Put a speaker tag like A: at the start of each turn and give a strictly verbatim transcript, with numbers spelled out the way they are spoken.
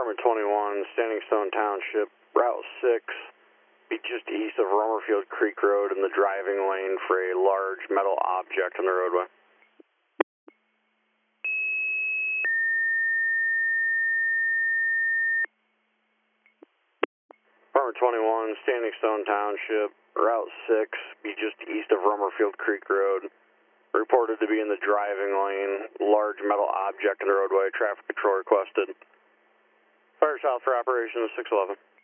A: Department twenty-one, Standing Stone Township, Route six, be just east of Romerfield Creek Road in the driving lane for a large metal object on the roadway. Department twenty-one, Standing Stone Township, Route six, be just east of Romerfield Creek Road. Reported to be in the driving lane, large metal object in the roadway, traffic control requested. Fire south for operation six eleven.